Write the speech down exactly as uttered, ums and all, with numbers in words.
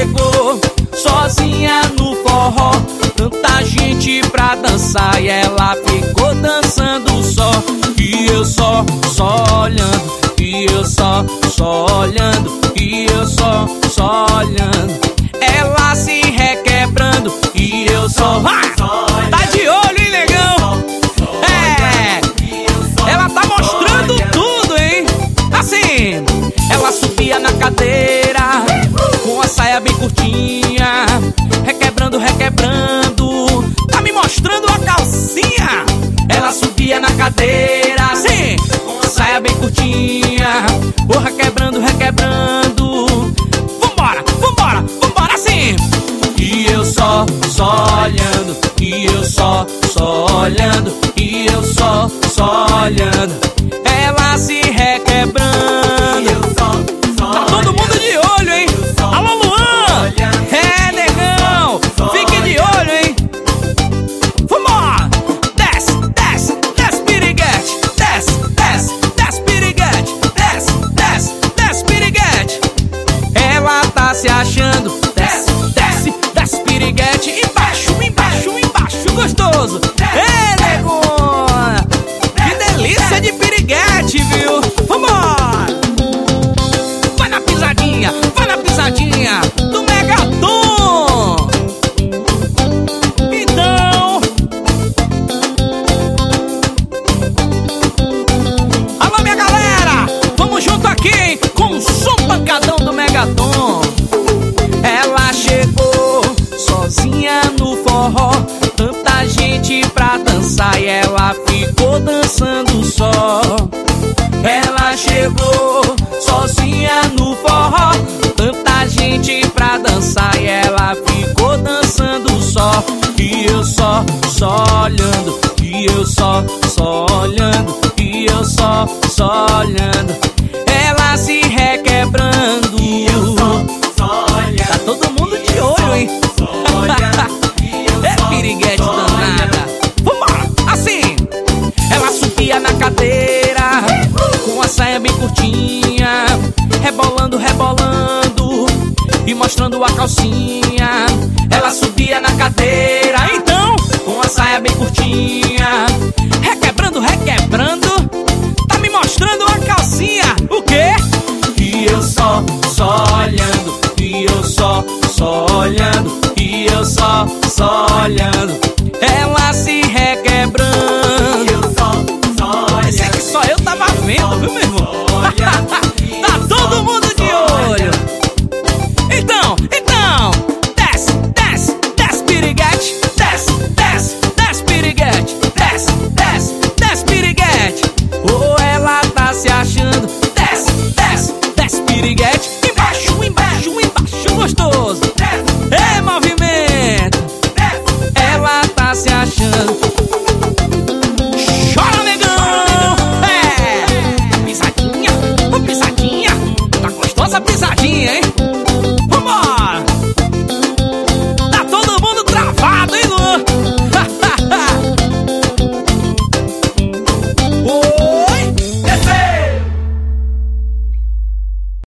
chegou sozinha no forró, tanta gente pra dançar e ela ficou dançando só. E eu só, só olhando, e eu só, só olhando, e eu só, só olhando. Ela se requebrando e eu só, ah, tá de olho, hein, negão? É, ela tá mostrando tudo, hein? Assim, ela subia na cadeira com a saia bem curtinha, requebrando, requebrando, tá me mostrando a calcinha. Ela subia na cadeira, sim, com a saia bem curtinha, oh, requebrando, requebrando. Vambora, vambora, vambora, assim. E eu só, só olhando, e eu só, só olhando, e eu só, só olhando. Ela se requebrando. Tá todo mundo de olho, hein? Alô, Luan! É, negão! Fique de olho, hein? Vambora! Desce, desce, desce, piriguete! Desce, desce, desce, piriguete! Desce, desce, desce, piriguete! Ela tá se achando. Desce, desce, desce, piriguete! Embaixo, embaixo, embaixo, gostoso! É, negona! Que delícia de piriguete, viu? Vambora! Vai na pisadinha, vai na pisadinha do Megaton! Então, alô, minha galera! Vamos junto aqui, hein? Com o som pancadão do Megaton. Ela chegou sozinha no forró, tanta gente pra dançar e ela ficou dançando só. Ela chegou sozinha no forró, tanta gente pra dançar e ela ficou dançando só. E eu só, só olhando, e eu só, só olhando, e eu só, só olhando. Ela se requebrando. E eu só, só olhando. Tá todo mundo de olho, hein? É piriguete danada. Vambora, assim. Ela subia na cadeira com a saia bem curtinha, rebolando, rebolando e mostrando a calcinha. Ela subia na cadeira, então, com a saia bem curtinha, requebrando, requebrando, tá me mostrando a calcinha. O quê? E eu só, só olhando, e eu só, só olhando, e eu só, só olhando. Ela se